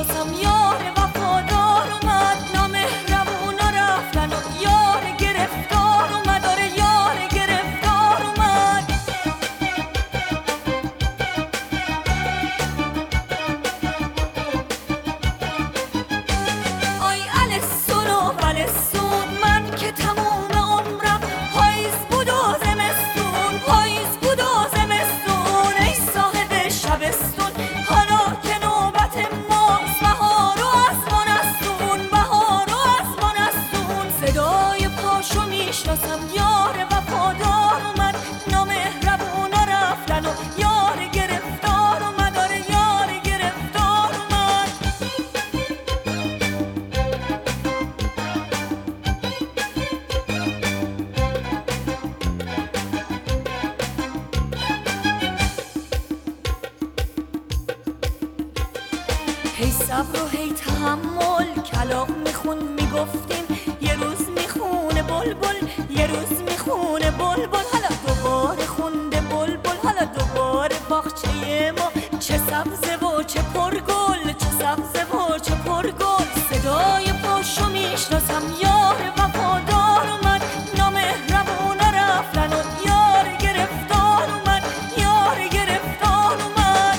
میشناسم یار وفادار اومد، نامهربونا رفتن و یار گرفتار اومد، آره یار گرفتار اومد. آی الستون و ولستون، من که تموم عمرم پاییز بود و زمستون، پاییز بود و زمستون، ای صاحب شبستون حالا که نوبت ماست، بهار و آسمانستون، بهار و آسمانستون. صدای پاشو میشناسم یار وفادار اومد، نامهربونا رفتن و یار گرفتار اومد، آره یار گرفتار اومد. هی صبر و هی تحمل، کلاغ میخون میگفتیم یه روز میخونه بلبل، یه روز میخونه بلبل. حالا دوباره خونده بلبل، حالا دوباره باغچه ما چه سبزه و چه پرگل، چه سبزه و چه پرگل. صدای پاشو میشناسم یار وفادار اومد، نامهربونا رفتن و یار گرفتار اومد، یار گرفتار اومد.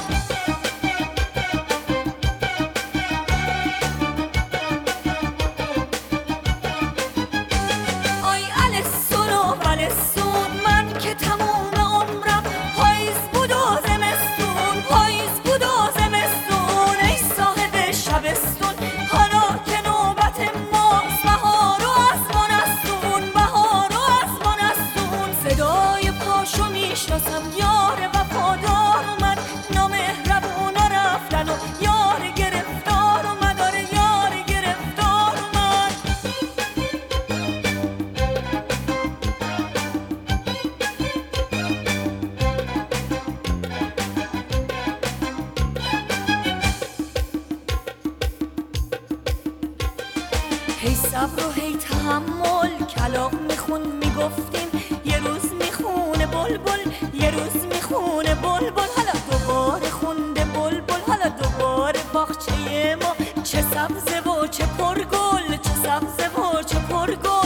آی الستون و ولستون، من که تموم عمرم پاییز بود و زمستون، پاییز بود و زمستون، ای صاحب شبستون حالا که نوبت ماست، بهار و آسمانستون، بهار و آسمانستون. صدای پاشو میشناسم یار وفادار اومد، نامهربونا رفتن و یار گرفتار اومد، آره یار گرفتار اومد. هی صبر و هی تحمل، کلاغ میخون میگفتیم یه روز میخونه بلبل، یه روز میخونه بلبل. حالا دوباره خونده بلبل، حالا دوباره باغچه ما چه سبزه و چه پرگل، چه سبزه و چه پرگل.